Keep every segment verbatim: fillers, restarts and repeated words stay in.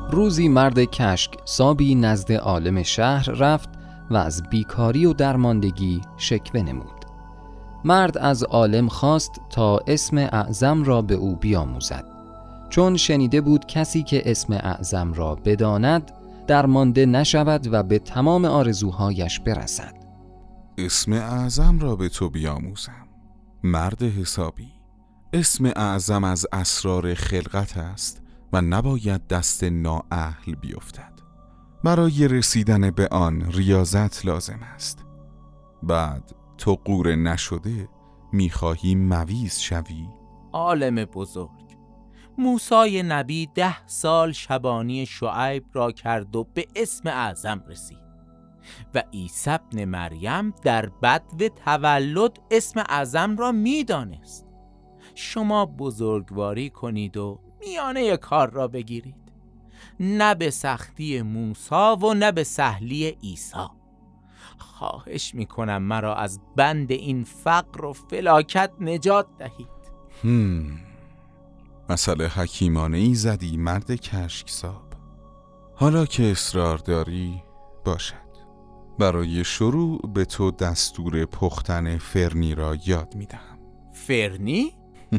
روزی مرد کشک سابی نزد عالم شهر رفت و از بیکاری و درماندگی شکوه نمود. مرد از عالم خواست تا اسم اعظم را به او بیاموزد، چون شنیده بود کسی که اسم اعظم را بداند درمانده نشود و به تمام آرزوهایش برسد. اسم اعظم را به تو بیاموزم. مرد حسابی، اسم اعظم از اسرار خلقت است و نباید دست نااهل بیفتد. برای رسیدن به آن ریاضت لازم است. بعد تو قوره نشده میخواهی مویز شوی؟ عالم بزرگ، موسی نبی ده سال شبانی شعیب را کرد و به اسم اعظم رسید و عیسی ابن مریم در بدو تولد اسم اعظم را میدانست. شما بزرگواری کنید و میانه کار را بگیرید، نه به سختی موسی و نه به سهلی عیسی. خواهش میکنم مرا از بند این فقر و فلاکت نجات دهید. هم. مسئله حکیمانه ای زدی مرد کشکساب. حالا که اصرار داری باشد. برای شروع به تو دستور پختن فرنی را یاد میدهم. فرنی؟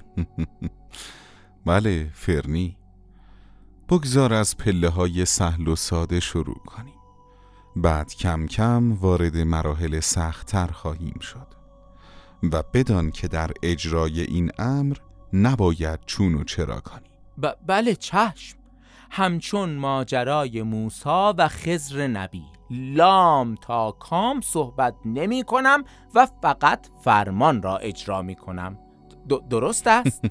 بله، فرنی. بگذار از پله های سهل و ساده شروع کنیم. بعد کم کم وارد مراحل سخت‌تر خواهیم شد و بدان که در اجرای این امر نباید چون و چرا کنی. ب- بله چشم. همچون ماجرای موسی و خضر نبی، لام تا کام صحبت نمی کنم و فقط فرمان را اجرا می کنم. د- درست است؟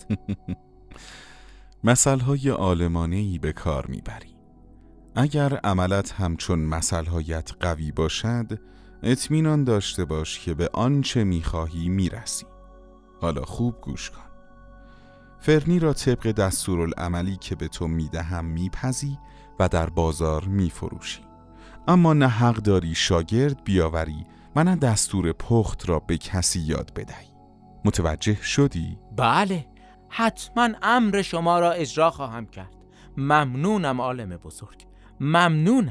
مثل‌های عالمانه‌ای به کار میبری. اگر عملت همچون مثل‌هایت قوی باشد، اطمینان داشته باش که به آنچه میخواهی میرسی. حالا خوب گوش کن. فرنی را طبق دستورالعملی که به تو میدهم میپزی و در بازار میفروشی. اما نه حق داری شاگرد بیاوری و نه دستور پخت را به کسی یاد بدهی. متوجه شدی؟ بله، حتما امر شما را اجرا خواهم کرد. ممنونم عالم بزرگ، ممنونم.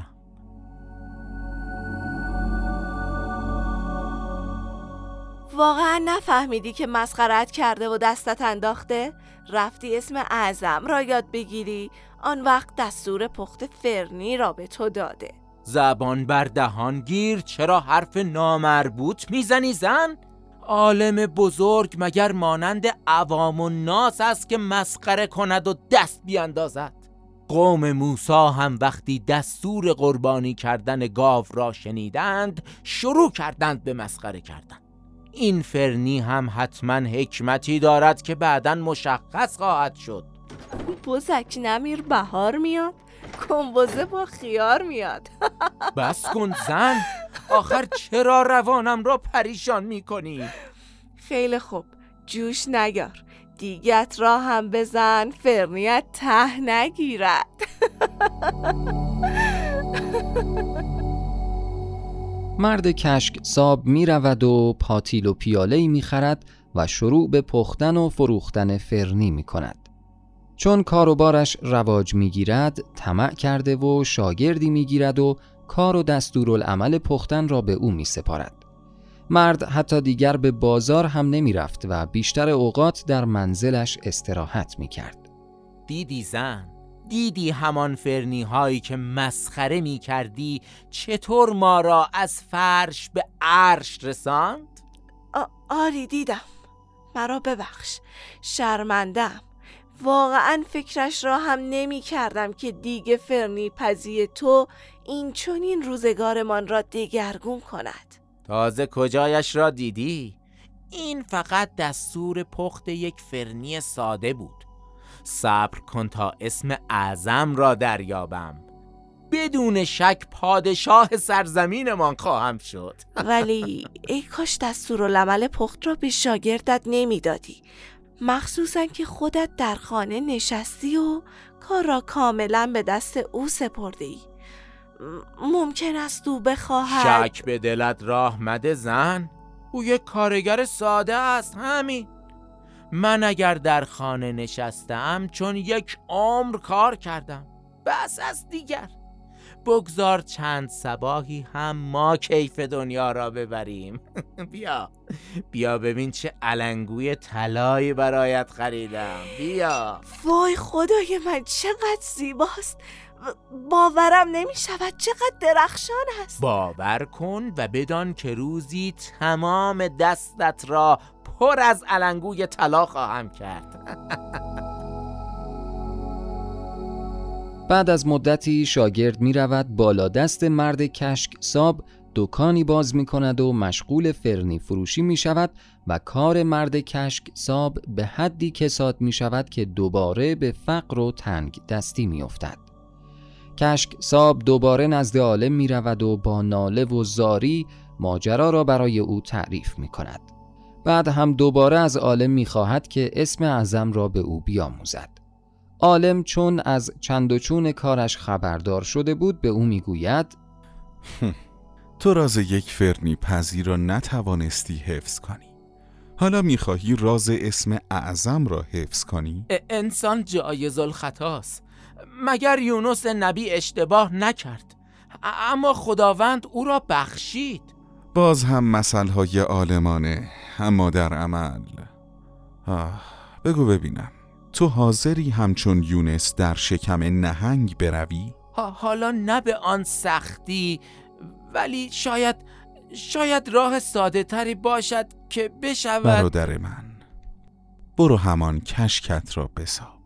واقعا نفهمیدی که مسخرت کرده و دستت انداخته؟ رفتی اسم اعظم را یاد بگیری، آن وقت دستور پخت فرنی را به تو داده. زبان بر دهان گیر، چرا حرف نامربوط میزنی زن؟ عالم بزرگ مگر مانند عوام الناس است که مسخره کند و دست بیاندازد؟ قوم موسی هم وقتی دستور قربانی کردن گاو را شنیدند شروع کردند به مسخره کردن. این فرنی هم حتما حکمتی دارد که بعداً مشخص خواهد شد. بزک نمیر بهار میاد، کنبوزه با خیار میاد. بس کن زن، آخر چرا روانم را پریشان میکنی؟ خیلی خوب، جوش نگار، دیگت را هم بزن، فرنیت ته نگیرد. مرد کشک ساب می رود و پاتیل و پیاله‌ای می خرد و شروع به پختن و فروختن فرنی می کند. چون کار و بارش رواج می گیرد، طمع کرده و شاگردی می گیرد و کار و دستورالعمل پختن را به او می سپارد. مرد حتی دیگر به بازار هم نمی رفت و بیشتر اوقات در منزلش استراحت می کرد. دیدی زن؟ دیدی همان فرنی هایی که مسخره می کردی چطور ما را از فرش به عرش رساند؟ آ- آری دیدم، مرا ببخش، شرمندم. واقعا فکرش را هم نمی کردم که دیگ فرنی پزی تو این چنین روزگارمان را دگرگون کند. تازه کجایش را دیدی؟ این فقط دستور پخت یک فرنی ساده بود. صبر کن تا اسم اعظم را دریابم. بدون شک پادشاه سرزمینمان خواهم شد. ولی ای کاش دستورالعمل پخت را به شاگردت نمی دادی، مخصوصا که خودت در خانه نشستی و کار را کاملا به دست او سپرده ای. ممکن است او بخواهد. شک به دلت راه مده زن، او یک کارگر ساده است. همین. من اگر در خانه نشستم چون یک عمر کار کردم. بس از دیگر. بگذار چند صباحی هم ما کیف دنیا را ببریم. بیا بیا ببین چه علنگوی طلایی برایت خریدم. بیا. وای خدای من چقدر زیباست، باورم نمی شود چقدر درخشان است. باور کن و بدان که روزی تمام دستت را پر از علنگوی طلا خواهم کرد. بعد از مدتی شاگرد می رود بالا دست مرد کشک ساب دکانی باز می کند و مشغول فرنی فروشی می شود و کار مرد کشک ساب به حدی کساد می شود که دوباره به فقر و تنگ دستی می افتد. کشک ساب دوباره نزد عالم می رود و با ناله و زاری ماجرا را برای او تعریف می کند. بعد هم دوباره از عالم می خواهد که اسم اعظم را به او بیاموزد. عالم چون از چند و چون کارش خبردار شده بود به او می گوید تو راز یک فرنی پذیر را نتوانستی حفظ کنی، حالا می خواهی راز اسم اعظم را حفظ کنی؟ انسان جایز الخطاست. مگر یونس نبی اشتباه نکرد؟ اما خداوند او را بخشید. باز هم مثلهای عالمانه، اما در عمل. آه، بگو ببینم، تو حاضری همچون یونس در شکم نهنگ بروی؟ حالا نه به آن سختی، ولی شاید شاید راه ساده تری باشد که بشود. برادر من، برو همان کشکت را بساز.